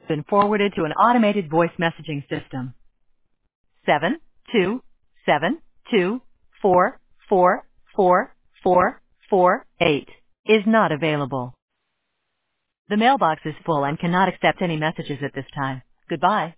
been forwarded to an automated voice messaging system. 72724444448 is not available. The mailbox is full and cannot accept any messages at this time. Goodbye.